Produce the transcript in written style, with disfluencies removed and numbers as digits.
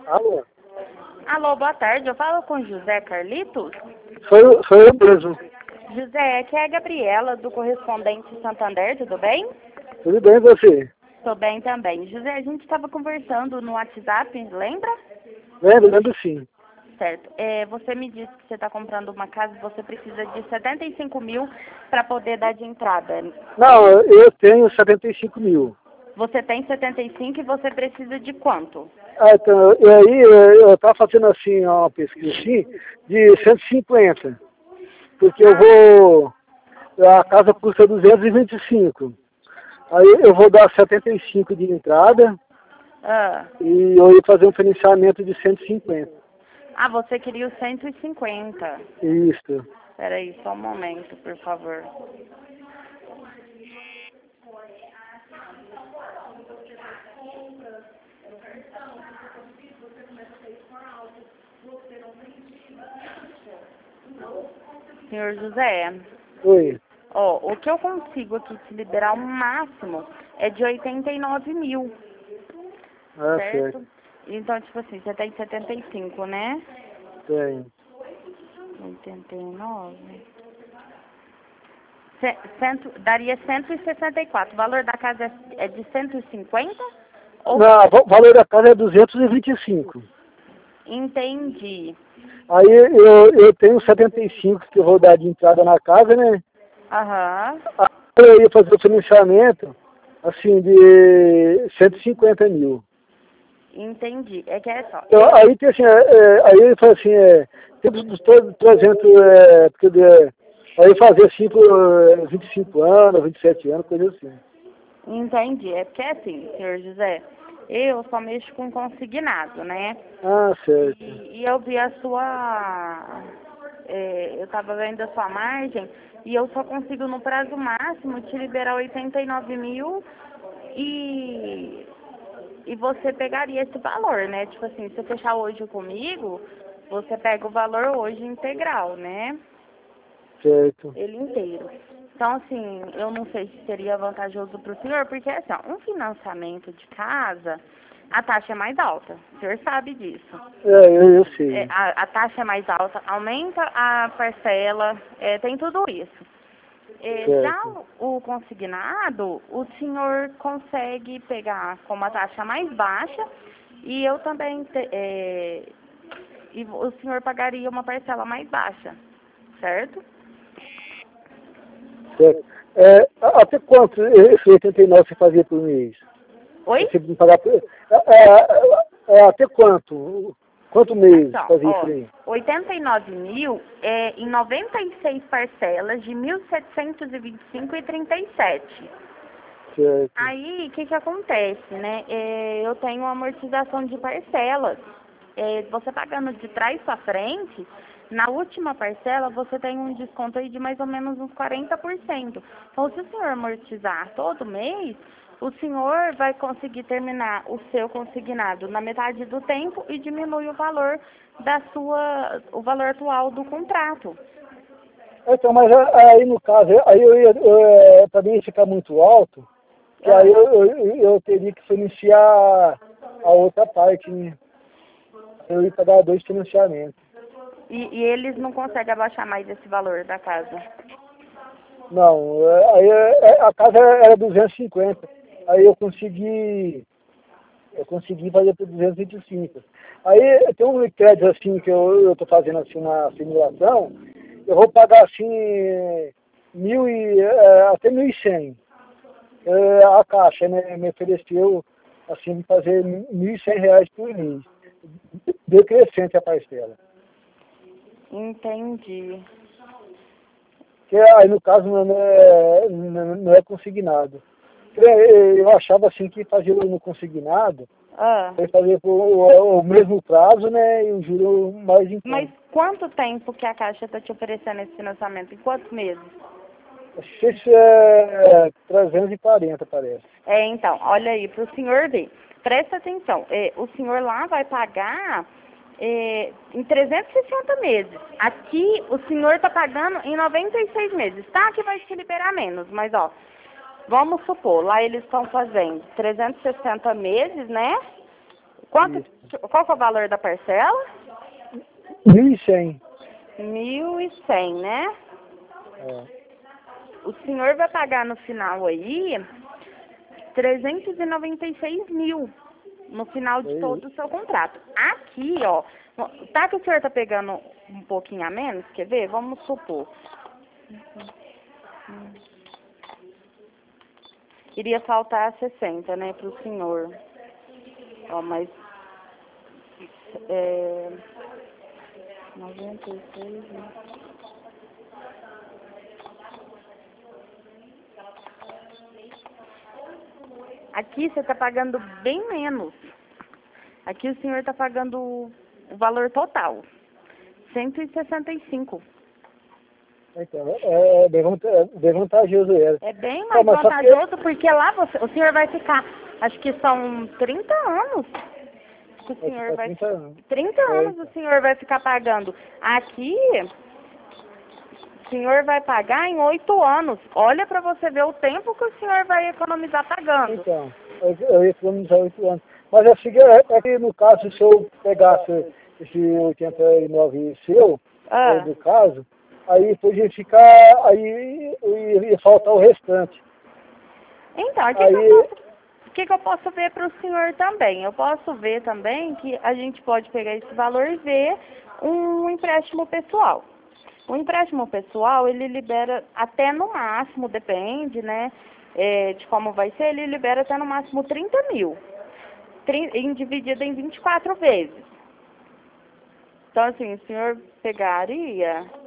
Alô? Alô, boa tarde. Eu falo com José Carlitos. Sou eu mesmo. José, aqui é a Gabriela, do Correspondente Santander, tudo bem? Tudo bem você? Tô bem também. José, a gente estava conversando no WhatsApp, lembra? Lembro sim. Certo. Você me disse que você está comprando uma casa e você precisa de 75 mil para poder dar de entrada. Não, eu tenho 75 mil. Você tem 75 e você precisa de quanto? Então, e aí eu estava fazendo assim uma pesquisa assim, de 150. Porque a casa custa 225. Aí eu vou dar 75 de entrada e eu ia fazer um financiamento de 150. Você queria os 150. Isso. Espera aí, só um momento, por favor. Senhor José, Oi. o que eu consigo aqui te liberar o máximo é de 89 mil, certo? Então, tipo assim, você tem 75, né? Tenho. 89. Daria 164. O valor da casa é de 150? Ou... Não, o valor da casa é 225. Entendi. Aí eu tenho 75 que eu vou dar de entrada na casa, né? Aham. Aí eu ia fazer o financiamento, assim, de 150 mil. Entendi. É que é só. Então, aí tem assim, aí ele fala assim, temos dos 300, aí fazer assim por 25 anos, 27 anos, coisa assim. Entendi. É porque assim, senhor José, eu só mexo com consignado, né? Ah, certo. E eu vi a sua... eu tava vendo a sua margem e eu só consigo no prazo máximo te liberar 89 mil e você pegaria esse valor, né? Tipo assim, se você fechar hoje comigo, você pega o valor hoje integral, né? Certo. Ele inteiro. Então, assim, eu não sei se seria vantajoso para o senhor, porque, assim, ó, um financiamento de casa, a taxa é mais alta. O senhor sabe disso. Eu sei. A taxa é mais alta, aumenta a parcela, tem tudo isso. Já o consignado, o senhor consegue pegar com uma taxa mais baixa e eu também, e o senhor pagaria uma parcela mais baixa, certo? Certo. Até quanto esse 89 você fazia por mês? Oi? Você me pagar até quanto? Quanto mês Então, fazia isso aí? 89 mil em 96 parcelas de 1.725,37. Certo. Aí, o que que acontece, né? Eu tenho uma amortização de parcelas. Você pagando de trás para frente, na última parcela você tem um desconto aí de mais ou menos uns 40%. Então, se o senhor amortizar todo mês, o senhor vai conseguir terminar o seu consignado na metade do tempo e diminui o valor o valor atual do contrato. Então, mas aí no caso, aí para mim ficar muito alto, que aí eu teria que financiar a outra parte, né? Eu ia pagar 2 financiamentos. E eles não conseguem abaixar mais esse valor da casa? Não, aí a casa era 250. Aí eu consegui fazer por 225. Aí tem um crédito assim que eu tô fazendo assim uma simulação, eu vou pagar assim até 1.100. A Caixa, né, me ofereceu assim fazer R$ 1.100 por mês, decrescente a parcela. Entendi. Que aí no caso não é consignado. Eu achava assim que fazia no consignado, fazer o mesmo prazo, né, e o juro mais em conta. Mas quanto tempo que a Caixa está te oferecendo esse financiamento? Em quantos meses? Isso é 340, parece. Então, olha aí, para o senhor ver. Presta atenção, o senhor lá vai pagar em 360 meses. Aqui, o senhor está pagando em 96 meses. Tá que vai te liberar menos, mas, ó, vamos supor, lá eles estão fazendo 360 meses, né? Qual que é o valor da parcela? 1.100. 1.100, né? É. O senhor vai pagar no final aí 396 mil no final de todo o seu contrato. Aqui, ó, tá que o senhor tá pegando um pouquinho a menos, quer ver? Vamos supor. Iria faltar 60, né, pro senhor. Ó, mas... 96, né? Aqui você está pagando bem menos. Aqui o senhor está pagando o valor total. 165. Então, é bem vantajoso. É bem mais vantajoso porque lá o senhor vai ficar, acho que são 30 anos. Que o senhor vai 30 anos. 30 anos o senhor vai ficar pagando. Aqui, o senhor vai pagar em 8 anos. Olha para você ver o tempo que o senhor vai economizar pagando. Então, eu ia economizar 8 anos. Mas é que no caso, se eu pegasse esse 89 seu, no caso, aí podia ficar, aí ia faltar o restante. Então, o que eu posso ver para o senhor também? Eu posso ver também que a gente pode pegar esse valor e ver um empréstimo pessoal. O empréstimo pessoal, ele libera até no máximo, depende, né, de como vai ser, ele libera até no máximo 30 mil, dividido em 24 vezes. Então, assim, o senhor pegaria